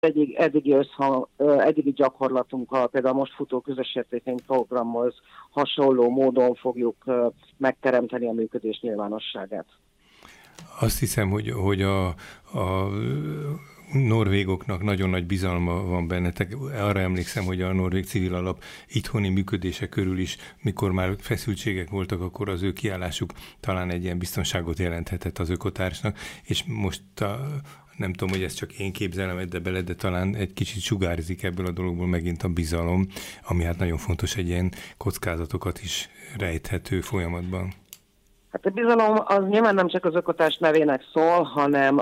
Eddigi gyakorlatunkkal, például most futó közös értékeny programhoz hasonló módon fogjuk megteremteni a működés nyilvánosságát. Azt hiszem, hogy a norvégoknak nagyon nagy bizalma van bennetek. Arra emlékszem, hogy a Norvég Civil Alap itthoni működése körül is, mikor már feszültségek voltak, akkor az ő kiállásuk talán egy ilyen biztonságot jelenthetett az ökotársnak, és most nem tudom, hogy ezt csak én képzelem bele, de talán egy kicsit sugárzik ebből a dologból megint a bizalom, ami hát nagyon fontos egy ilyen kockázatokat is rejthető folyamatban. Hát a bizalom az nyilván nem csak az ökotárs nevének szól, hanem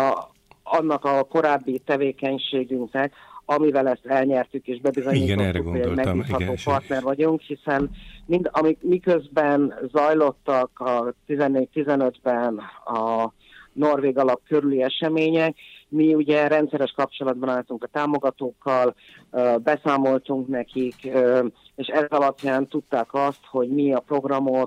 annak a korábbi tevékenységünknek, amivel ezt elnyertük és bebizonyítottuk, hogy egy megbízható partner vagyunk, hiszen miközben zajlottak a 14-15-ben a Norvég Alap körüli események, mi ugye rendszeres kapcsolatban álltunk a támogatókkal, beszámoltunk nekik, és ez alapján tudták azt, hogy mi a programot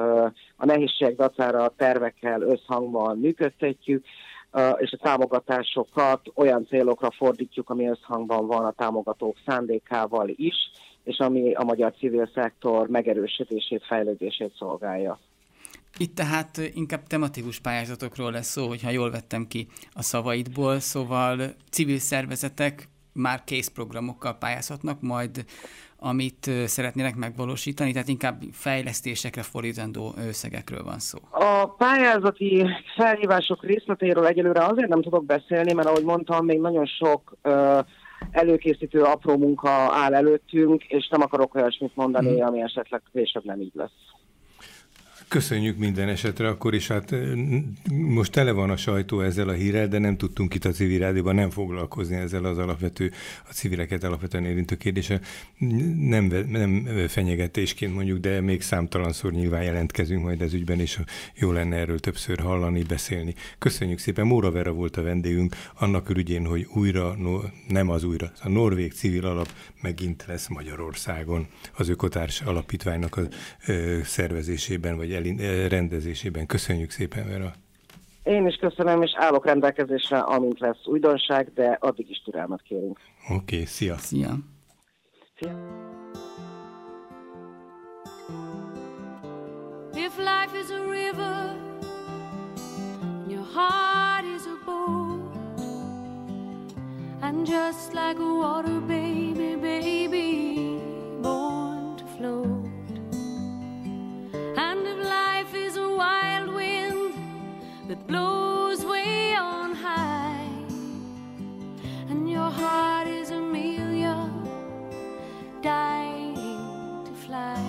a nehézségek dacára a tervekkel összhangban működtetjük, és a támogatásokat olyan célokra fordítjuk, ami összhangban van a támogatók szándékával is, és ami a magyar civil szektor megerősítését, fejlődését szolgálja. Itt tehát inkább tematikus pályázatokról lesz szó, hogyha jól vettem ki a szavaidból, szóval civil szervezetek már kész programokkal pályázhatnak, majd amit szeretnének megvalósítani, tehát inkább fejlesztésekre fordítandó összegekről van szó. A pályázati felhívások részleteiről egyelőre azért nem tudok beszélni, mert ahogy mondtam, még nagyon sok előkészítő apró munka áll előttünk, és nem akarok olyasmit mondani, ami esetleg később nem így lesz. Köszönjük minden esetre, akkor is hát most tele van a sajtó ezzel a hírrel, de nem tudtunk itt a Civil Rádióban nem foglalkozni ezzel az alapvető, a civileket alapvetően érintő kérdéssel. Nem fenyegetésként mondjuk, de még számtalanszor nyilván jelentkezünk majd ez ügyben, és jó lenne erről többször hallani, beszélni. Köszönjük szépen, Móra Vera volt a vendégünk, annak ürügyén, hogy a Norvég Civil Alap megint lesz Magyarországon az Ökotárs Alapítványnak a szervezésében, vagy rendezésében. Köszönjük szépen, Vera. Én is köszönöm, és állok rendelkezésre, amint lesz újdonság, de addig is türelmet kérünk. Oké, szia. Szia. Szia. If life is a river, your heart is a boat, and just like a water baby, born to float. And if life is a wild wind that blows way on high, and your heart is Amelia, dying to fly,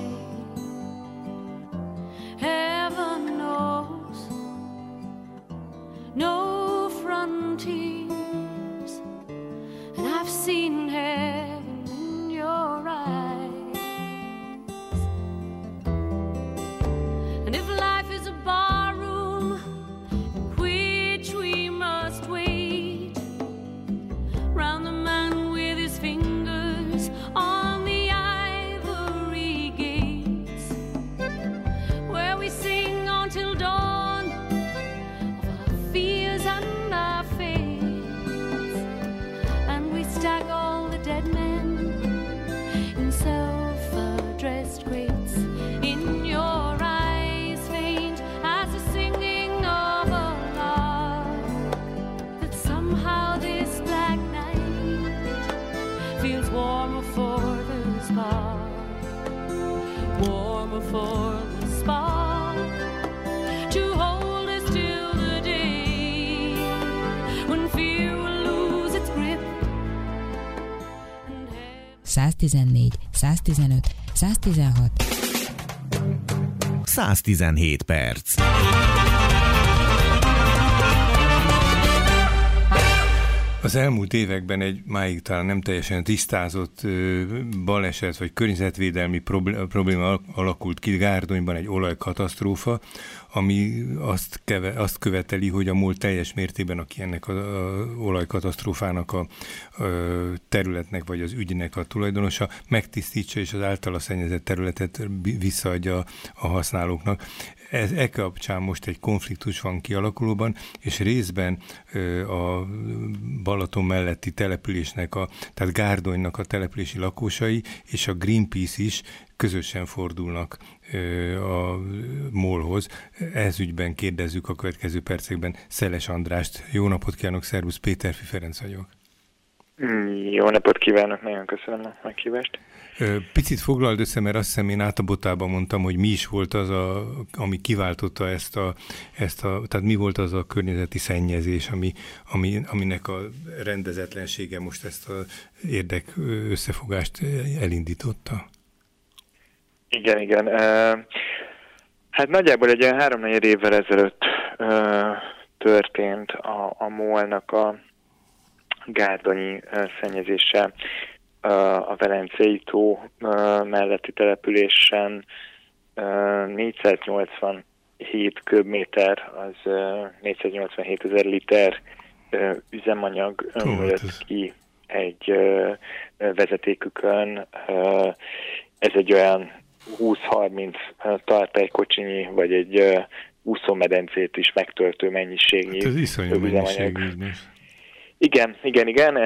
heaven knows no frontiers, and I've seen heaven in your eyes. If life is a barroom in which we must wait round the man with his fingers on the ivory gates, where we sing until dawn of our fears and our fates, and we stack all the dead men in self-addressed crates. In your eyes as the singing of a lark, that somehow this black night feels warmer for the spark, warmer for the spark, to hold us till the day when fear will lose its grip. 114, 115, 116 117 perc. Az elmúlt években egy máig talán nem teljesen tisztázott baleset vagy környezetvédelmi probléma alakult ki Gárdonyban, egy olajkatasztrófa, ami azt követeli, hogy a MOL teljes mértékben, aki ennek az olajkatasztrófának a területnek vagy az ügynek a tulajdonosa, megtisztítsa és az általa szennyezett területet visszaadja a használóknak. e kapcsán most egy konfliktus van kialakulóban, és részben a Balaton melletti településnek, tehát Gárdonynak a települési lakosai és a Greenpeace is közösen fordulnak a MOL-hoz. Ez ügyben kérdezzük a következő percekben Szeles Andrást. Jó napot kívánok, szervusz, Péterfi Ferenc vagyok. Jó napot kívánok, nagyon köszönöm a meghívást. Picit foglald össze, mert azt hiszem én átabotában mondtam, hogy mi is volt az, ami kiváltotta tehát mi volt az a környezeti szennyezés, aminek a rendezetlensége most ezt az érdek összefogást elindította. Igen. Hát nagyjából egy olyan 3-4 évvel ezelőtt történt a MOL-nak a gárdonyi szennyezése a Velencei tó melletti településen. 487 köbméter, az 487 000 liter üzemanyag ömlött ki egy vezetékükön. Ez egy olyan 20-30 tartálykocsinyi, vagy egy úszómedencét is megtöltő mennyiségnyi. Hát ez iszonyú mennyiség. Igen.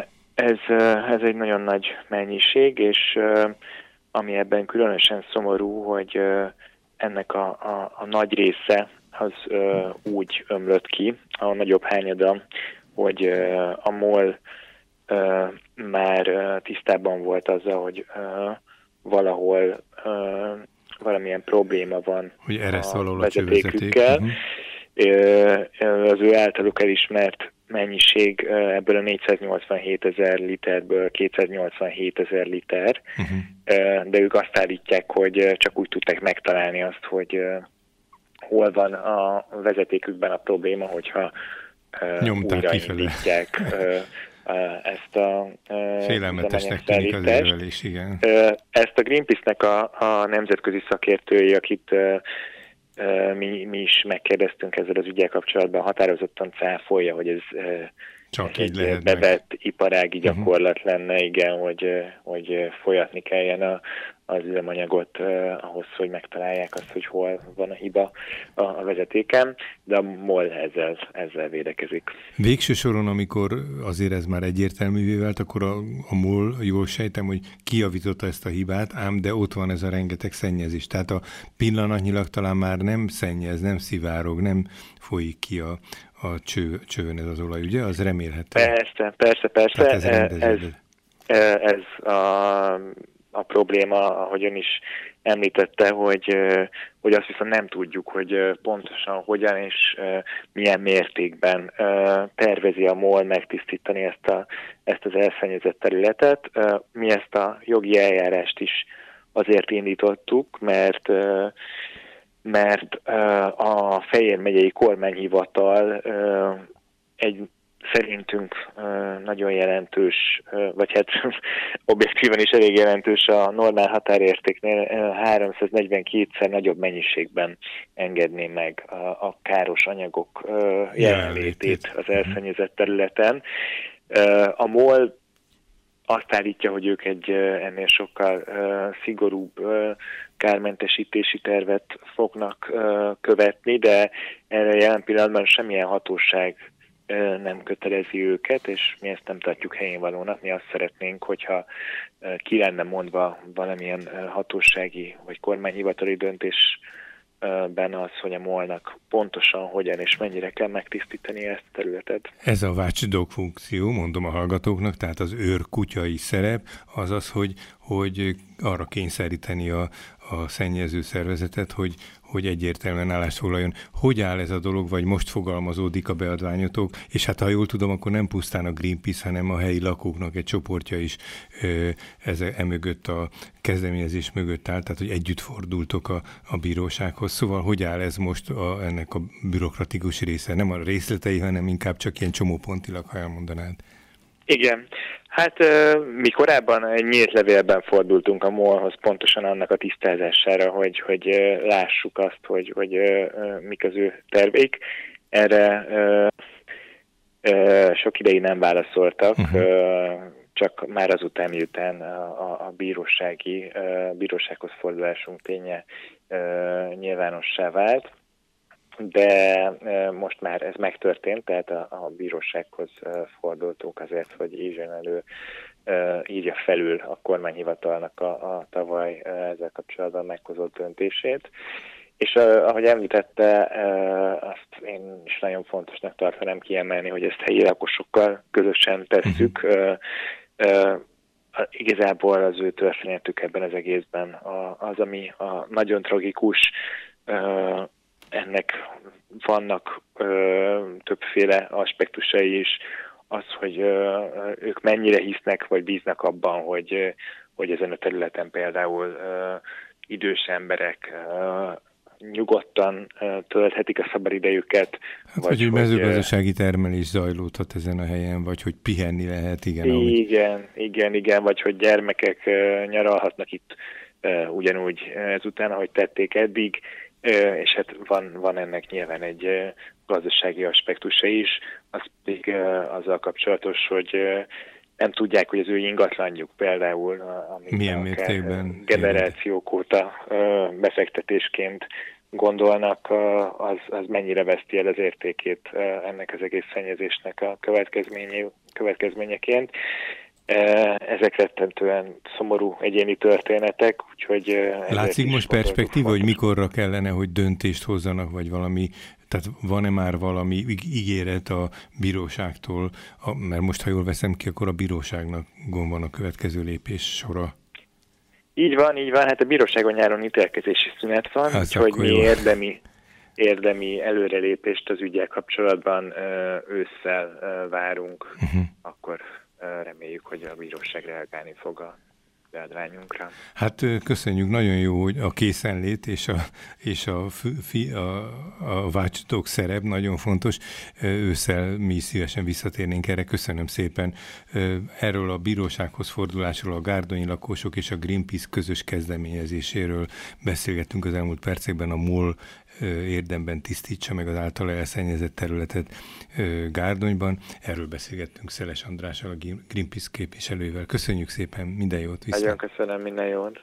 Ez egy nagyon nagy mennyiség, és ami ebben különösen szomorú, hogy ennek a nagy része az úgy ömlött ki, a nagyobb hányada, hogy a MOL már tisztában volt azzal, hogy valahol valamilyen probléma van hogy a vezetékükkel. Az ő általuk elismert mennyiség ebből a 487 000 literből 287 000 liter, de ők azt állítják, hogy csak úgy tudták megtalálni azt, hogy hol van a vezetékükben a probléma, hogyha újraindítják ezt a félelmetesnek tűnik az érvelés, igen. Ezt a Greenpeace-nek a nemzetközi szakértői, akit mi is megkérdeztünk ezzel az ügyel kapcsolatban, határozottan cáfolja, hogy ez csak egy bevett iparági gyakorlat lenne, igen, hogy folyatni kelljen az üzemanyagot ahhoz, hogy megtalálják azt, hogy hol van a hiba a vezetéken, de a MOL ezzel védekezik. Végső soron, amikor azért ez már egyértelművé vált, akkor a MOL, jól sejtem, hogy kijavította ezt a hibát, ám de ott van ez a rengeteg szennyezés. Tehát a pillanatnyilag talán már nem szennyez, nem szivárog, nem folyik ki a csövön ez az olaj, ugye? Az remélhető. Persze. Ez a probléma, ahogy ön is említette, hogy azt viszont nem tudjuk, hogy pontosan hogyan és milyen mértékben tervezi a MOL megtisztítani ezt az elszennyezett területet. Mi ezt a jogi eljárást is azért indítottuk, mert a Fejér megyei kormányhivatal egy szerintünk nagyon jelentős, vagy hát objektíven is elég jelentős a normál határértéknél 342-szer nagyobb mennyiségben engedné meg a káros anyagok jelenlétét az elszennyezett területen. A MOL azt állítja, hogy ők egy ennél sokkal szigorúbb kármentesítési tervet fognak követni, de erre jelen pillanatban semmilyen hatóság nem kötelezi őket, és mi ezt nem tartjuk helyén valónak. Mi azt szeretnénk, hogyha ki lenne mondva valamilyen hatósági vagy kormányhivatali döntésben az, hogy a MOL-nak pontosan hogyan és mennyire kell megtisztítani ezt a területet. Ez a watchdog funkció, mondom a hallgatóknak, tehát az őrkutyai szerep, az az, hogy arra kényszeríteni a szennyező szervezetet, hogy egyértelműen állást foglaljon. Hogy áll ez a dolog, vagy most fogalmazódik a beadványotok, és hát ha jól tudom, akkor nem pusztán a Greenpeace, hanem a helyi lakóknak egy csoportja is emögött a kezdeményezés mögött áll, tehát hogy együtt fordultok a bírósághoz. Szóval hogy áll ez most ennek a bürokratikus része? Nem a részletei, hanem inkább csak ilyen csomópontilag, ha elmondanád. Igen. Hát mi korábban egy nyílt levélben fordultunk a MOL-hoz pontosan annak a tisztázására, hogy lássuk azt, hogy mik az ő terveik. Erre sok ideig nem válaszoltak, csak már azután, miután a bírósághoz fordulásunk ténye nyilvánossá vált, de most már ez megtörtént, tehát a bírósághoz fordultunk azért, hogy írjon elő, írja felül a kormányhivatalnak a tavaly ezzel kapcsolatban meghozott döntését. És ahogy említette, azt én is nagyon fontosnak tartanám kiemelni, hogy ezt helyi lakosokkal közösen tesszük. Igazából az ő történetük ebben az egészben az, ami a nagyon tragikus, ennek vannak többféle aspektusai is, az, hogy ők mennyire hisznek vagy bíznak abban, hogy ezen a területen például idős emberek nyugodtan tölthetik a szabadidejüket. Vagy hogy mezőgazdasági termelés zajlódhat ezen a helyen, vagy hogy pihenni lehet, igen, vagy hogy gyermekek nyaralhatnak itt ugyanúgy ezután, ahogy tették eddig, és hát van ennek nyilván egy gazdasági aspektusa is, az pedig azzal kapcsolatos, hogy nem tudják, hogy az ő ingatlanjuk például, amit generációk óta befektetésként gondolnak, az mennyire veszti el az értékét ennek az egész szennyezésnek a következményeként. Ezek rettentően szomorú egyéni történetek, úgyhogy... Látszik most perspektíva, hogy mikorra kellene, hogy döntést hozzanak, vagy valami, tehát van-e már valami ígéret a bíróságtól, mert most, ha jól veszem ki, akkor a bíróságnak van a következő lépés sora. Így van, hát a bíróságon nyáron ítélkezési szünet van, úgyhogy mi érdemi előrelépést az ügyel kapcsolatban ősszel várunk, akkor reméljük, hogy a bíróság reagálni fog a beadványunkra. Hát köszönjük, nagyon jó, hogy a készenlét és a vácsatók szerep nagyon fontos. Ősszel mi szívesen visszatérnénk erre. Köszönöm szépen. Erről a bírósághoz fordulásról, a gárdonyi lakosok és a Greenpeace közös kezdeményezéséről beszélgettünk az elmúlt percekben. A MOL érdemben tisztítsa meg az általa elszennyezett területet Gárdonyban. Erről beszélgettünk Szeles Andrással, a Greenpeace képviselővel. Köszönjük szépen, minden jót, viszont. Nagyon köszönöm, minden jót.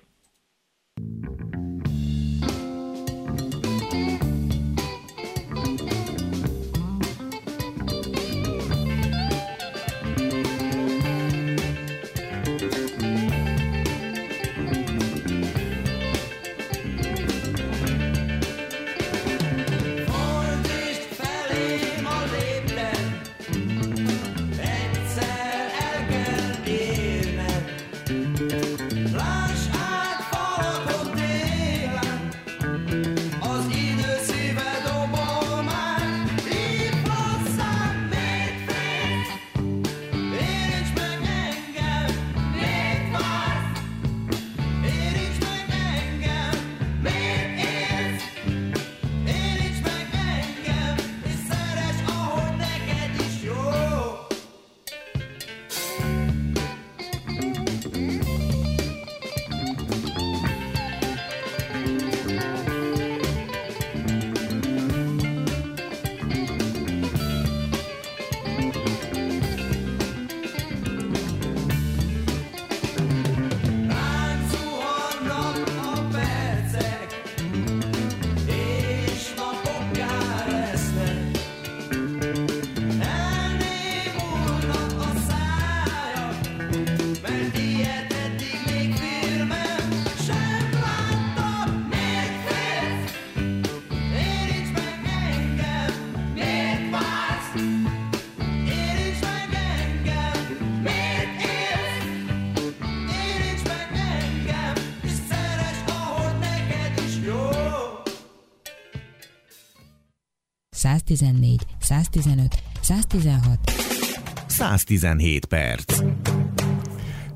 ...114, 115, 116... 117 perc.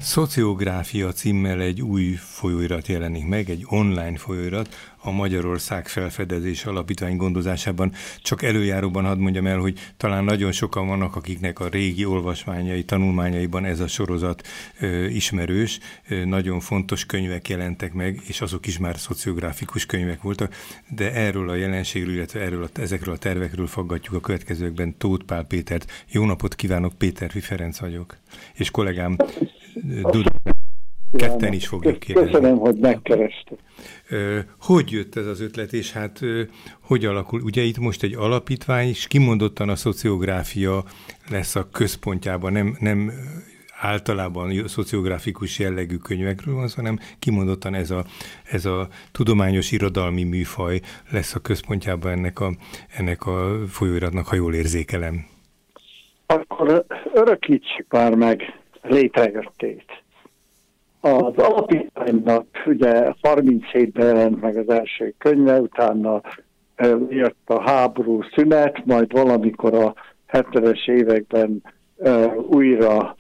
Szociográfia címmel egy új folyóirat jelenik meg, egy online folyóirat a Magyarország Felfedezés Alapítvány gondozásában. Csak előjáróban hadd mondjam el, hogy talán nagyon sokan vannak, akiknek a régi olvasmányai, tanulmányaiban ez a sorozat ismerős. Nagyon fontos könyvek jelentek meg, és azok is már szociográfikus könyvek voltak, de erről a jelenségről, illetve ezekről a tervekről faggatjuk a következőkben Tóth Pál Pétert. Jó napot kívánok, Péterfi Ferenc vagyok. És kollégám Dudó, ketten is fogjuk kérdezni. Köszönöm, hogy megkerestek. Hogy jött ez az ötlet, és hát hogy alakul? Ugye itt most egy alapítvány, és kimondottan a szociográfia lesz a központjában, nem általában szociográfikus jellegű könyvekről van, hanem kimondottan ez a tudományos irodalmi műfaj lesz a központjában ennek a folyóiratnak, ha jól érzékelem. Akkor örökítsük már meg létrejöttét. Az alapítványnak ugye 37-ben jelent meg az első könyve, utána jött a háború szünet, majd valamikor a 70-es években újra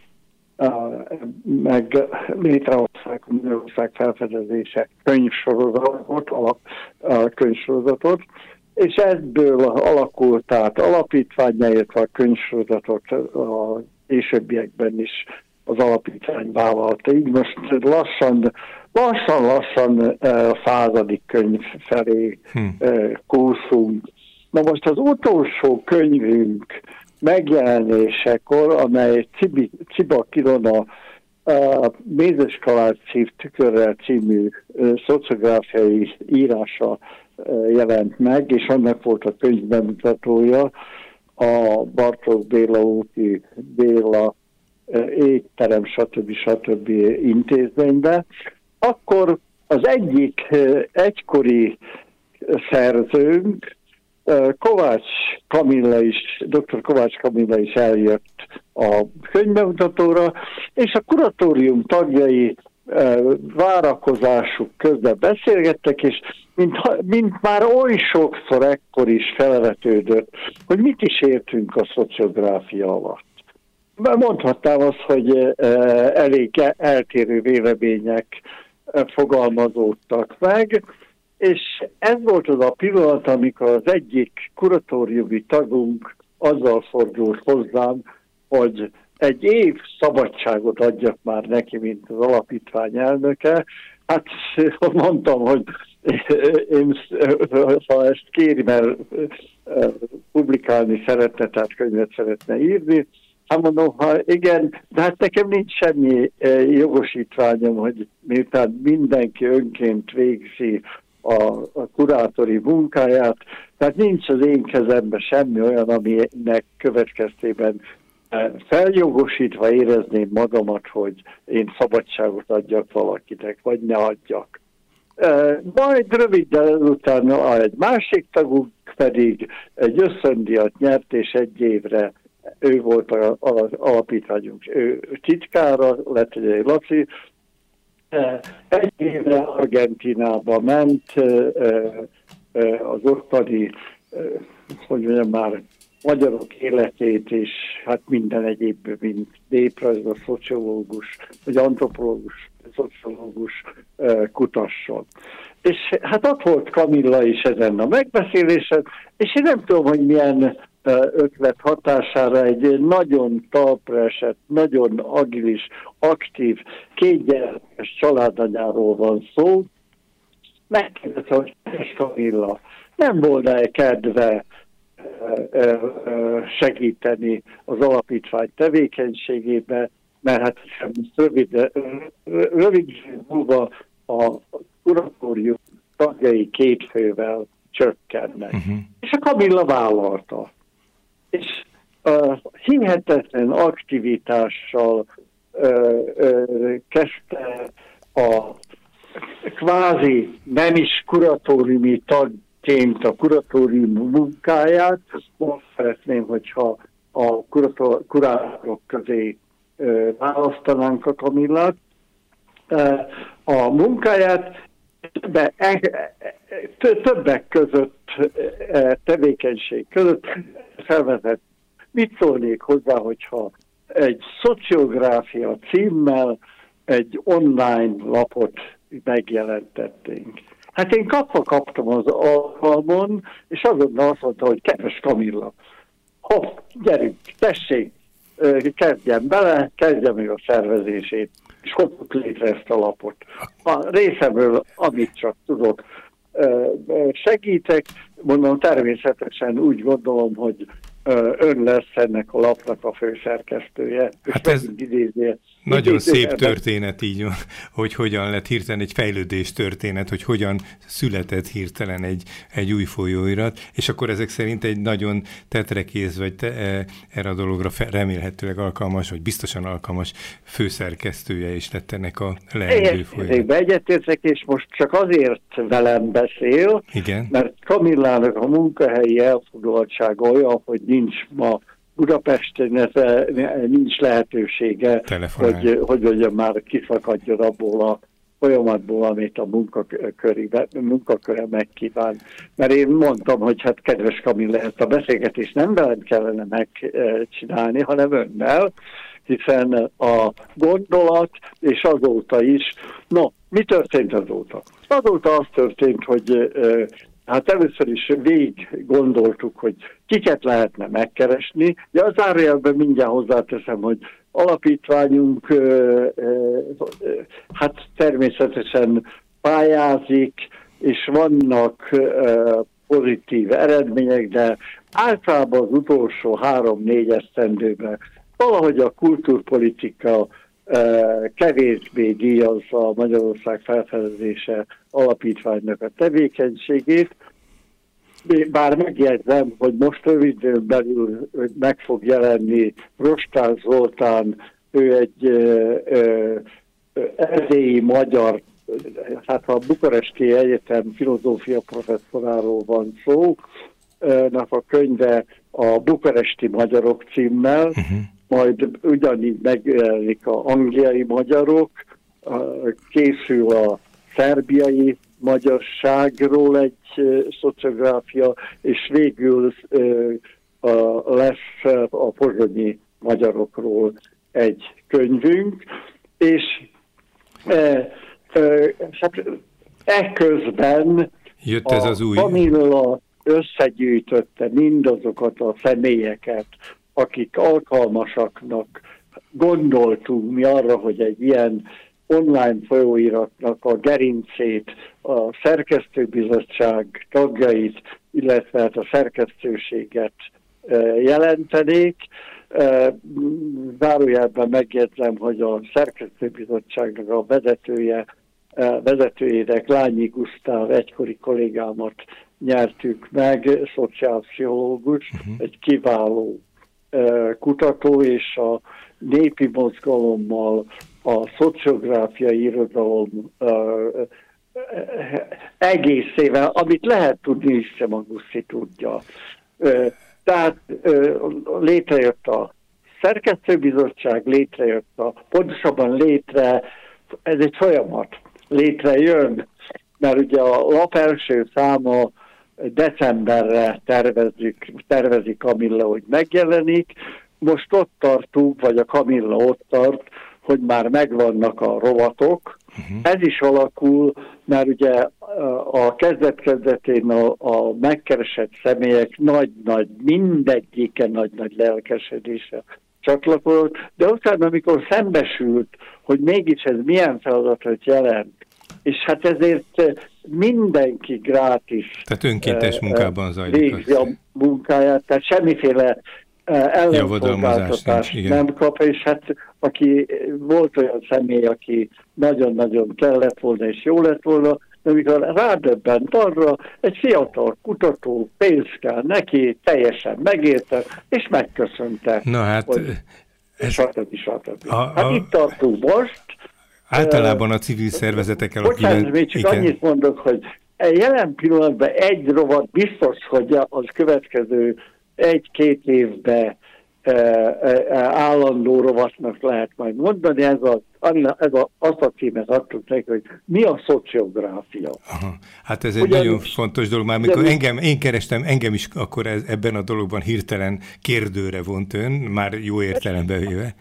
meg létrehozták a Magyarország Felfedezése könyvsorozatot, és ebből alakult át alapítvány, illetve a könyvsorozatot a későbbiekben is az alapítvány vállalta. Így most lassan a 100. könyv felé kúszunk. Na most az utolsó könyvünk megjelenésekor, amely Ciba Kirona Mézes Kalács tükörrel című szociográfiai írása jelent meg, és annak volt a könyv bemutatója a Bartók Béla úti Béla étterem, stb. Intézménybe. Akkor az egyik egykori szerzőnk, dr. Kovács Kamilla is eljött a könyvbemutatóra, és a kuratórium tagjai várakozásuk közben beszélgettek, és mint már oly sokszor ekkor is felvetődött, hogy mit is értünk a szociográfia alatt. Mondhatnám azt, hogy elég eltérő vélemények fogalmazódtak meg, és ez volt az a pillanat, amikor az egyik kuratóriumi tagunk azzal fordult hozzám, hogy egy év szabadságot adjak már neki, mint az alapítvány elnöke. Hát mondtam, hogy én, ha ezt kéri, mert publikálni szeretne, tehát könyvet szeretne írni, hát mondom, ha igen, de hát nekem nincs semmi jogosítványom, hogy miután mindenki önként végzi a kurátori munkáját, tehát nincs az én kezemben semmi olyan, aminek következtében feljogosítva érezném magamat, hogy én szabadságot adjak valakinek, vagy ne adjak. Majd röviddel utána egy másik tagunk pedig egy ösztöndíjat nyert, és egy évre ő volt az alapítványunk titkára, lett egy Laci. Egy évre Argentínába ment az ottani, hogy mondjam már, magyarok életét, és hát minden egyébben, mint néprajzos, szociológus, vagy antropológus, szociológus kutasson. És hát ott volt Kamilla is ezen a megbeszélésen, és én nem tudom, hogy milyen ötlet hatására egy nagyon talpra esett, nagyon agilis, aktív, 2 gyermekes családanyáról van szó. Megkérdezte, hogy Kamilla, nem volna-e kedve segíteni az alapítvány tevékenységébe, mert hát rövid múlva a kuratórium tagjai 2 fővel csökkennek. És a Kamilla vállalta. És hihetetlen aktivitással kezdte a kvázi nem is kuratóriumi tagként a kuratórium munkáját. Most szeretném, hogyha a kurátorok közé választanánk a Kamillát. A munkáját többek között tevékenység között felvetett. Mit szólnék hozzá, hogyha egy szociográfia címmel egy online lapot megjelentetténk. Hát én kaptam az alkalmon, és azonnal azt mondta, hogy kedves Kamilla, hopp, gyerünk, tessék, kezdjem bele, kezdjem meg a szervezését, és hozzuk létre ezt a lapot. A részemről, amit csak tudok, segítek, mondom, természetesen úgy gondolom, hogy ön lesz ennek a lapnak a főszerkesztője. Hát ez nagyon szép történet így, hogy hogyan lett hirtelen egy fejlődés történet, hogy hogyan született hirtelen egy új folyóirat, és akkor ezek szerint egy nagyon tetrekész, vagy erre a dologra remélhetőleg alkalmas, vagy biztosan alkalmas főszerkesztője is lett ennek a leendő folyóirat. Egyetértek, és most csak azért velem beszél, igen, mert Kamillának a munkahelyi elfoglaltsága olyan, hogy nincs ma Budapesten, nincs lehetősége, hogy mondjam, már kiszakadjon abból a folyamatból, amit a munkaköre megkíván. Mert én mondtam, hogy hát kedves Kamilla, ezt a beszélgetést nem velem kellene megcsinálni, hanem önnel, hiszen a gondolat, és azóta is, mi történt azóta? Azóta az történt, hogy hát először is végig gondoltuk, hogy kiket lehetne megkeresni. De az zárójelben mindjárt hozzáteszem, hogy alapítványunk hát természetesen pályázik, és vannak pozitív eredmények, de általában az utolsó 3-4 esztendőben valahogy a kultúrpolitika kevésbé díjazza Magyarország Felfedezése Alapítványnak a tevékenységét. Bár megjegyzem, hogy most röviden belül meg fog jelenni Rostán Zoltán, ő egy erdélyi magyar, hát a Bukaresti Egyetem filozófia professzoráról van szó, a könyve a Bukaresti Magyarok címmel, majd ugyanígy megjelenik a angliai magyarok, készül a szerbiai magyarságról egy szociográfia, és végül lesz a pozsonyi magyarokról egy könyvünk, és ekközben jött ez az új... Kamilla összegyűjtötte mindazokat a személyeket, akik alkalmasaknak gondoltunk mi arra, hogy egy ilyen online folyóiratnak a gerincét, a szerkesztőbizottság tagjait, illetve a szerkesztőséget jelentenék. Zárójelben megjegyzem, hogy a szerkesztőbizottságnak a vezetőjének, Lányi Gusztáv egykori kollégámat nyertük meg, szociálpszichológus, egy kiváló kutató, és a népi mozgalommal, a szociográfiai irodalom egészével, amit lehet tudni, hiszem a Guszi tudja. Tehát létrejött a szerkesztőbizottság, pontosabban ez egy folyamat, létrejön, mert ugye a lap első száma decemberre tervezik Kamilla, hogy megjelenik. Most ott tartunk, vagy a Kamilla ott tart, hogy már megvannak a rovatok. Ez is alakul, mert ugye a kezdet-kezdetén a megkeresett személyek mindegyike nagy lelkesedése csatlakozott, de utána, amikor szembesült, hogy mégis ez milyen feladatot jelent, és hát ezért mindenki grátis. Tehát önkéntes munkában zajlik. Végzi a munkáját, tehát semmiféle ellenszolgáltatást nem kap, és hát aki volt olyan személy, aki nagyon-nagyon kellett volna, és jó lett volna, de amikor rádöbbent arra, egy fiatal kutató, pénz kell neki, teljesen megérte, és megköszönte. Na hát... Stb. Hát itt tartunk most. Általában a civil szervezetekkel... Bocsánat, még csak annyit mondok, hogy jelen pillanatban egy rovat biztos, hogy az következő 1-2 évben állandó rovatnak lehet majd mondani. Azt a címet adtuk neki, hogy mi a szociográfia. Aha. Hát ez egy nagyon fontos dolog. Már amikor én kerestem, engem is akkor ebben a dologban hirtelen kérdőre vont ön, már jó értelembe véve.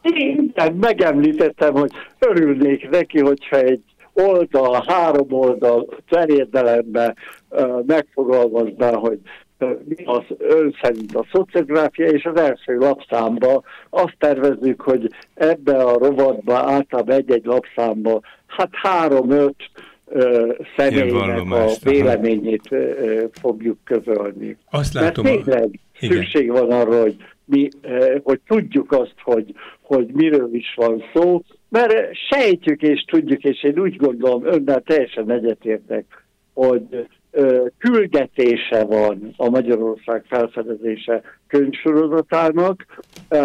Én megemlítettem, hogy örülnék neki, hogyha egy oldal, 3 oldal terjedelemben megfogalmazná, hogy mi az ön szerint a szociográfia, és az első lapszámba azt tervezzük, hogy ebbe a rovatba általában egy-egy lapszámba 3-5 személynek a véleményét fogjuk közölni. Azt látom, mert tényleg szükség van arra, hogy tudjuk azt, hogy miről is van szó, mert sejtjük és tudjuk, és én úgy gondolom, önnel teljesen egyetértek, hogy küldetése van a Magyarország felfedezése könyvsorozatának.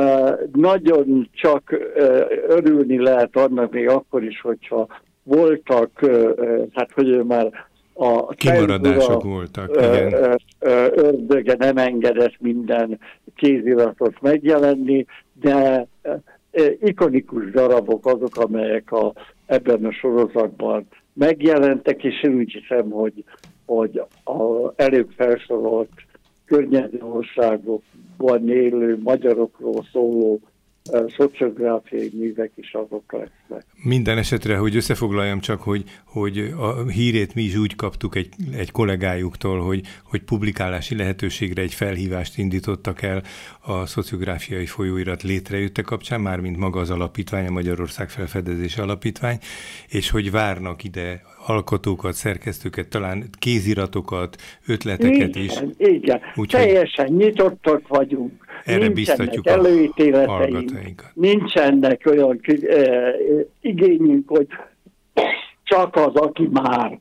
Nagyon csak örülni lehet annak még akkor is, hogyha voltak, hogy már a kimaradások voltak, igen. Ördöge nem engedett minden kéziratot megjelenni, de ikonikus darabok azok, amelyek ebben a sorozatban megjelentek, és én úgy hiszem, hogy az előbb felsorolt környező országokban élő magyarokról szóló szociográfiai művek is azok lesznek. Minden esetre, hogy összefoglaljam csak, hogy a hírét mi is úgy kaptuk egy kollégájuktól, hogy publikálási lehetőségre egy felhívást indítottak el a szociográfiai folyóirat létrejötte kapcsán, mármint maga az alapítvány, a Magyarország Felfedezési Alapítvány, és hogy várnak ide alkotókat, szerkesztőket, talán kéziratokat, ötleteket is. Igen, teljesen nyitottak vagyunk. Erre biztatjuk előítéleteink, nincsenek olyan igényünk, hogy csak az, aki már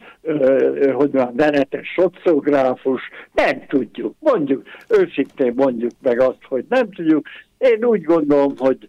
venetes szociográfus, nem tudjuk. Őszintén mondjuk meg azt, hogy nem tudjuk. Én úgy gondolom, hogy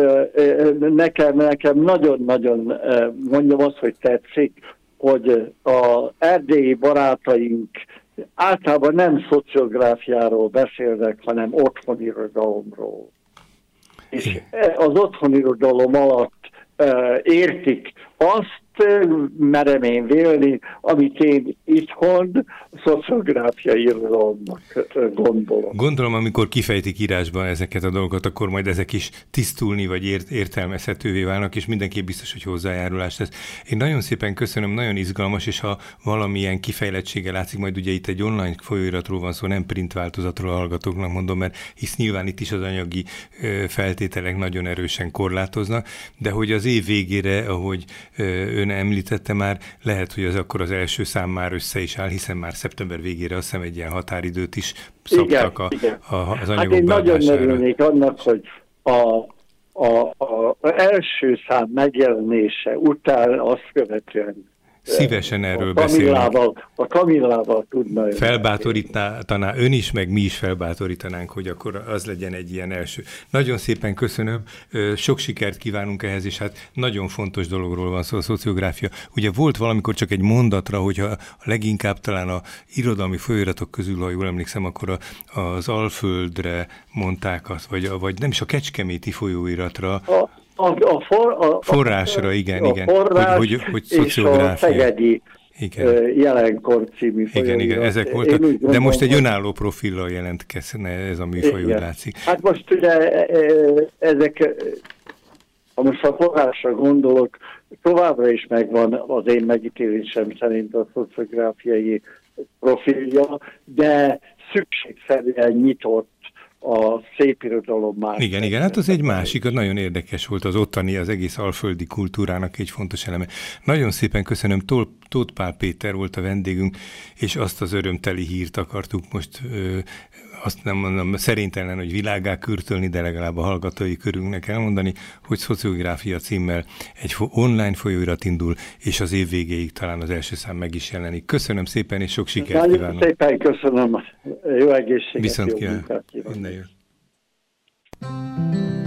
nekem nagyon-nagyon mondjam azt, hogy tetszik, hogy az erdélyi barátaink általában nem szociográfiáról beszélnek, hanem otthonirodalomról. És az otthonirodalom alatt értik azt, merem én vélni, amit én itthon szociográfiai irodalomnak gondolom. Gondolom, amikor kifejtik írásban ezeket a dolgokat, akkor majd ezek is tisztulni, vagy értelmezhetővé válnak, és mindenképp biztos, hogy hozzájárulás lesz. Én nagyon szépen köszönöm, nagyon izgalmas, és ha valamilyen kifejlettsége látszik, majd ugye itt egy online folyóiratról van szó, nem print változatról a hallgatóknak mondom, mert hisz nyilván itt is az anyagi feltételek nagyon erősen korlátoznak, de hogy az év végére, ahogy ön említette már, lehet, hogy akkor az első szám már össze is áll, hiszen már szeptember végére azt hiszem egy ilyen határidőt is szabtak az anyagok én nagyon örülnék annak, hogy az első szám megjelenése után azt követően szívesen erről beszélünk. A Kamillával tudna. Felbátorítaná ön is, meg mi is felbátorítanánk, hogy akkor az legyen egy ilyen első. Nagyon szépen köszönöm, sok sikert kívánunk ehhez, és hát nagyon fontos dologról van szó a szociográfia. Ugye volt valamikor csak egy mondatra, hogyha leginkább talán a irodalmi folyóiratok közül, ha jól emlékszem, akkor az Alföldre mondták azt, vagy nem is a Kecskeméti folyóiratra, A forrásra, igen. Forrás hogy szociográfia. És a Szegedi Jelenkor című folyóirat. Igen, ezek voltak, de most egy önálló profillal jelentkezne ez a műfaj, úgy látszik. Hát most ugye ezek, ha most a forrásra gondolok, továbbra is megvan az én megítélésem szerint a szociográfiai profilja, de szükségszerűen nyitott a szépirodalom már. Igen, hát az egy másik, nagyon érdekes volt az ottani, az egész alföldi kultúrának egy fontos eleme. Nagyon szépen köszönöm, Tóth Pál Péter volt a vendégünk, és azt az örömteli hírt akartuk most, azt nem mondom szerintelen, hogy világgá kürtölni, de legalább a hallgatói körünknek elmondani, hogy szociográfia címmel egy online folyóirat indul, és az év végéig talán az első szám meg is jelenik. Köszönöm szépen, és sok sikert kívánok. Nagyon szépen köszönöm, jó egészséget, viszont jó munkát kívánok. Minden jó.